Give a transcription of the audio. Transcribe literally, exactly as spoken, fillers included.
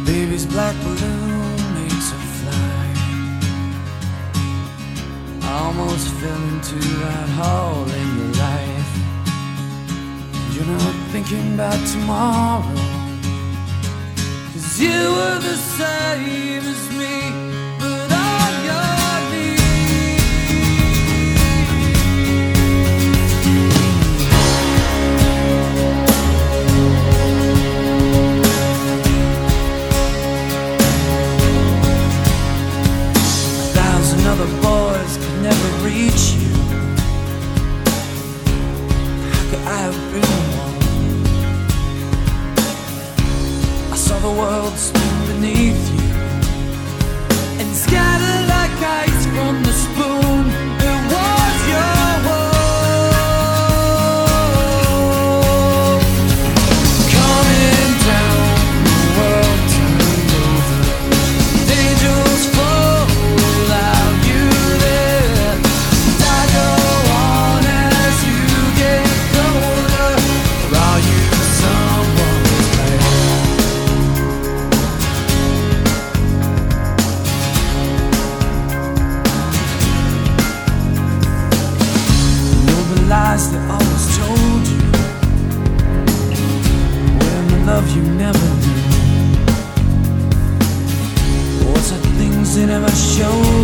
Baby's black balloon makes her fly. I almost fell into that hole in your life. You're not thinking about tomorrow, 'cause you were the same as me, but on your knees. A thousand other boys could never reach you. How could I have been one? I saw the world spin beneath you and scatter like ice from the spoon. It was your world coming down, the world turned over. Angels fall without you there. And I go on as you get colder. Or are you someone's man? Lies they always told you, when the love you never knew, what's the things they never showed